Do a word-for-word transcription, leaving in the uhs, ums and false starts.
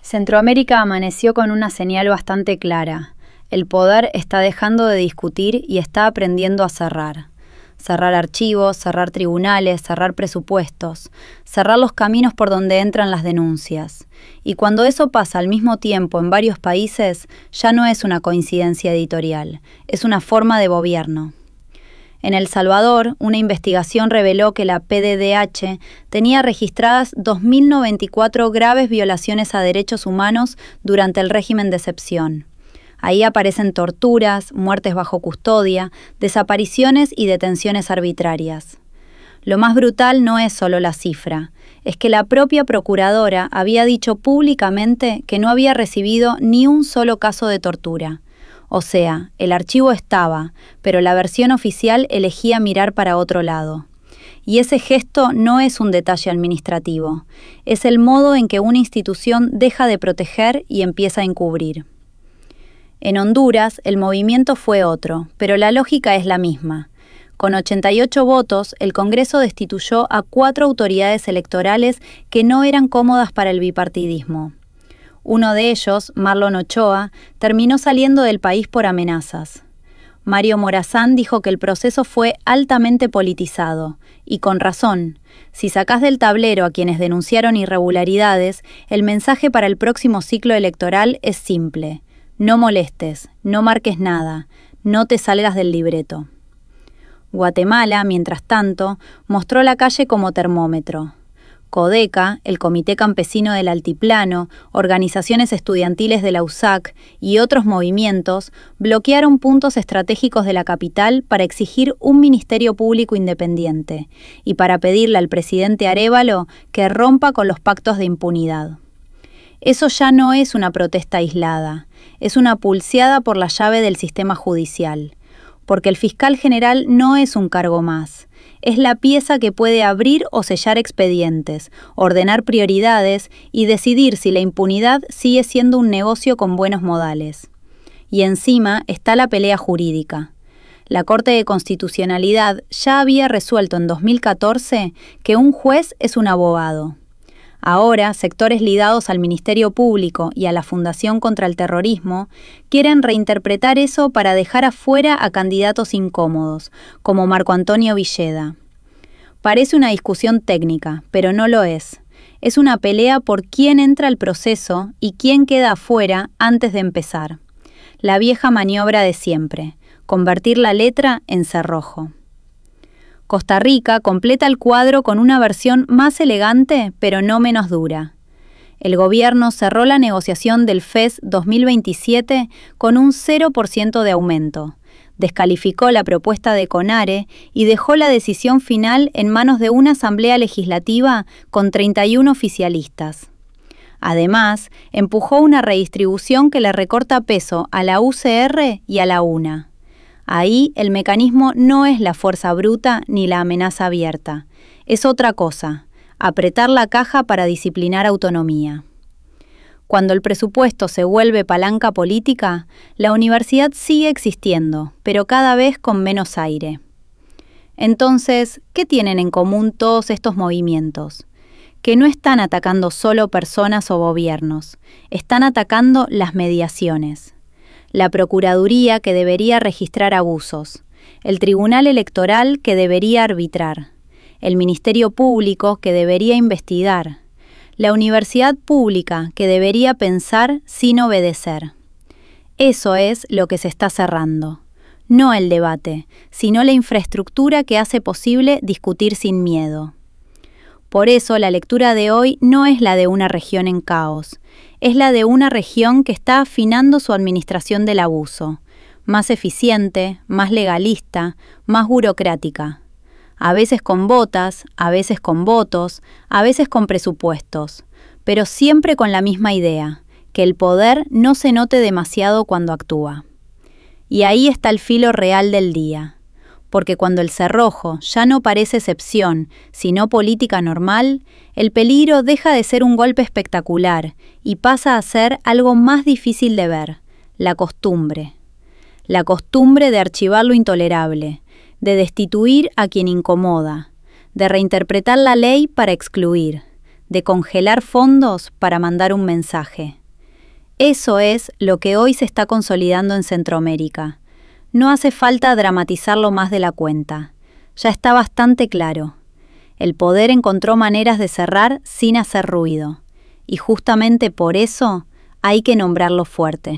Centroamérica amaneció con una señal bastante clara. El poder está dejando de discutir y está aprendiendo a cerrar. Cerrar archivos, cerrar tribunales, cerrar presupuestos, cerrar los caminos por donde entran las denuncias. Y cuando eso pasa al mismo tiempo en varios países, ya no es una coincidencia editorial, es una forma de gobierno. En El Salvador, una investigación reveló que la P D D H tenía registradas dos mil noventa y cuatro graves violaciones a derechos humanos durante el régimen de excepción. Ahí aparecen torturas, muertes bajo custodia, desapariciones y detenciones arbitrarias. Lo más brutal no es solo la cifra, es que la propia procuradora había dicho públicamente que no había recibido ni un solo caso de tortura. O sea, el archivo estaba, pero la versión oficial elegía mirar para otro lado. Y ese gesto no es un detalle administrativo, es el modo en que una institución deja de proteger y empieza a encubrir. En Honduras, el movimiento fue otro, pero la lógica es la misma. Con ochenta y ocho votos, el Congreso destituyó a cuatro autoridades electorales que no eran cómodas para el bipartidismo. Uno de ellos, Marlon Ochoa, terminó saliendo del país por amenazas. Mario Morazán dijo que el proceso fue altamente politizado, y con razón. Si sacás del tablero a quienes denunciaron irregularidades, el mensaje para el próximo ciclo electoral es simple. No molestes, no marques nada, no te salgas del libreto. Guatemala, mientras tanto, mostró la calle como termómetro. CODECA, el Comité Campesino del Altiplano, organizaciones estudiantiles de la U S A C y otros movimientos bloquearon puntos estratégicos de la capital para exigir un ministerio público independiente y para pedirle al presidente Arévalo que rompa con los pactos de impunidad. Eso ya no es una protesta aislada, es una pulseada por la llave del sistema judicial, porque el fiscal general no es un cargo más. Es la pieza que puede abrir o sellar expedientes, ordenar prioridades y decidir si la impunidad sigue siendo un negocio con buenos modales. Y encima está la pelea jurídica. La Corte de Constitucionalidad ya había resuelto en dos mil catorce que un juez es un abogado. Ahora, sectores ligados al Ministerio Público y a la Fundación contra el Terrorismo quieren reinterpretar eso para dejar afuera a candidatos incómodos, como Marco Antonio Villeda. Parece una discusión técnica, pero no lo es. Es una pelea por quién entra al proceso y quién queda afuera antes de empezar. La vieja maniobra de siempre, convertir la letra en cerrojo. Costa Rica completa el cuadro con una versión más elegante, pero no menos dura. El gobierno cerró la negociación del F E S dos mil veintisiete con un cero por ciento de aumento, descalificó la propuesta de CONARE y dejó la decisión final en manos de una asamblea legislativa con treinta y uno oficialistas. Además, empujó una redistribución que le recorta peso a la U C R y a la UNA. Ahí el mecanismo no es la fuerza bruta ni la amenaza abierta. Es otra cosa, apretar la caja para disciplinar autonomía. Cuando el presupuesto se vuelve palanca política, la universidad sigue existiendo, pero cada vez con menos aire. Entonces, ¿qué tienen en común todos estos movimientos? Que no están atacando solo personas o gobiernos, están atacando las mediaciones. La Procuraduría que debería registrar abusos, el Tribunal Electoral que debería arbitrar, el Ministerio Público que debería investigar, la Universidad Pública que debería pensar sin obedecer. Eso es lo que se está cerrando. No el debate, sino la infraestructura que hace posible discutir sin miedo. Por eso la lectura de hoy no es la de una región en caos, es la de una región que está afinando su administración del abuso, más eficiente, más legalista, más burocrática. A veces con botas, a veces con votos, a veces con presupuestos, pero siempre con la misma idea, que el poder no se note demasiado cuando actúa. Y ahí está el filo real del día. Porque cuando el cerrojo ya no parece excepción, sino política normal, el peligro deja de ser un golpe espectacular y pasa a ser algo más difícil de ver, la costumbre. La costumbre de archivar lo intolerable, de destituir a quien incomoda, de reinterpretar la ley para excluir, de congelar fondos para mandar un mensaje. Eso es lo que hoy se está consolidando en Centroamérica. No hace falta dramatizarlo más de la cuenta. Ya está bastante claro. El poder encontró maneras de cerrar sin hacer ruido. Y justamente por eso hay que nombrarlo fuerte.